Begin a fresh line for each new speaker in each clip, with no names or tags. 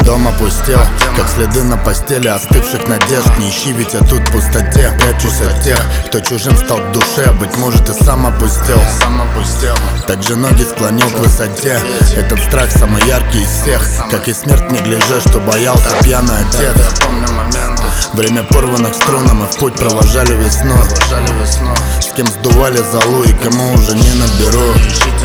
дом опустел, как следы на постели остывших надежд. Не ищи, ведь я тут в пустоте. Прячусь от тех, кто чужим стал в душе. Быть может и сам опустел. Так же ноги склонил к высоте. Этот страх самый яркий из всех. Как и смерть не гляже, что боялся пьяный отец. Время порванных струн, а мы в путь провожали весну. С кем сдували золу и кому уже не наберу.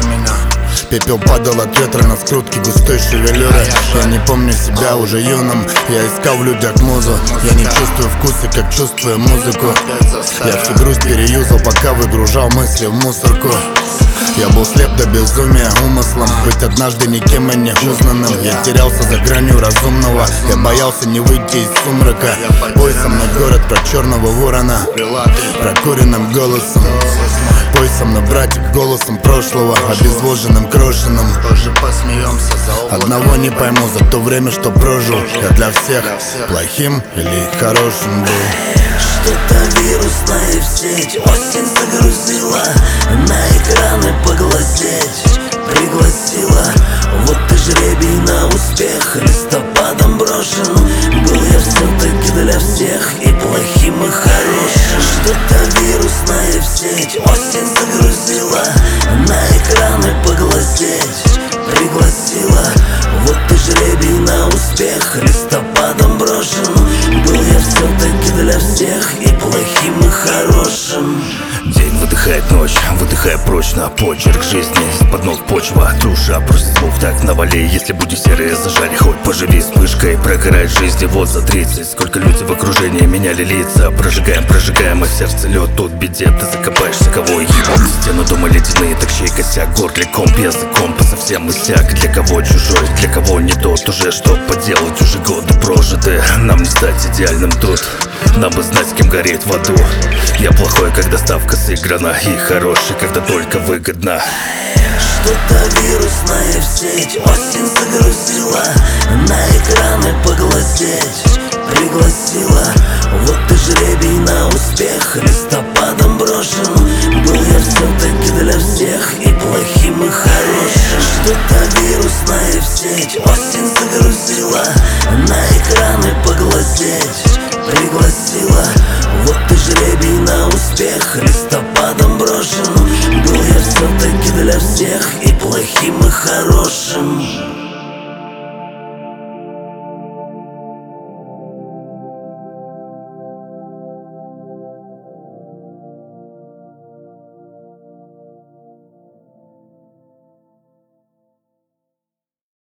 Пепел падал от ветра на скрутки густой шевелюры. Я не помню себя уже юным. Я искал в людях музу. Я не чувствую вкуса, как чувствую музыку. Я всю грусть переюзал, пока выгружал мысли в мусорку. Я был слеп до безумия умыслом быть однажды никем и не узнанным. Я терялся за гранью разумного. Я боялся не выйти из сумрака. Пой со мной город про черного ворона, прокуренным голосом. Пой со мной, братик, голосом прошлого, обезвоженным, крошенным. Одного не пойму за то время, что прожил. Я для всех плохим или хорошим был.
Что-то вирусное в сеть осень загрузила, на экраны поглазеть пригласила. Вот и жребий на успех листопадом брошен. Был я все-таки для всех и плохим, и хорошим. Что-то вирусное в сеть осень загрузила, на экраны поглазеть пригласила. Вот и жребий на успех листопадом брошен. Был я все-таки для всех и плохим, и хорошим.
День выдыхает ночь, выдыхая прочно почерк жизни. Из-под ног почва, душа просит звук, так навали. Если будни серые зажали, хоть поживи вспышкой. Прогорает жизнь, вот за 30. Сколько людей в окружении меняли лица. Прожигаем, а в сердце лед. Тут беде, ты закопаешься, кого ебут. Стену дома ледяные, так чей косяк. Горле комп, языком по совсем иссяк. Для кого чужой, для кого не тот. Уже что поделать, уже годы прожиты. Нам не стать идеальным тут. Нам бы знать, с кем гореть в аду. Я плохой, когда ставка сыграна, и хороший, когда только выгодно.
Что-то вирусное в сеть осень загрузила, на экраны поглазеть пригласила. Вот и жребий на успех листопадом брошен. Был я все-таки для всех и плохим, и хорошим. Что-то вирусное в сеть осень загрузила, на экраны поглазеть пригласила. Вот и жребий на успех листопадом брошен. Был я все-таки для всех и плохим, и хорошим.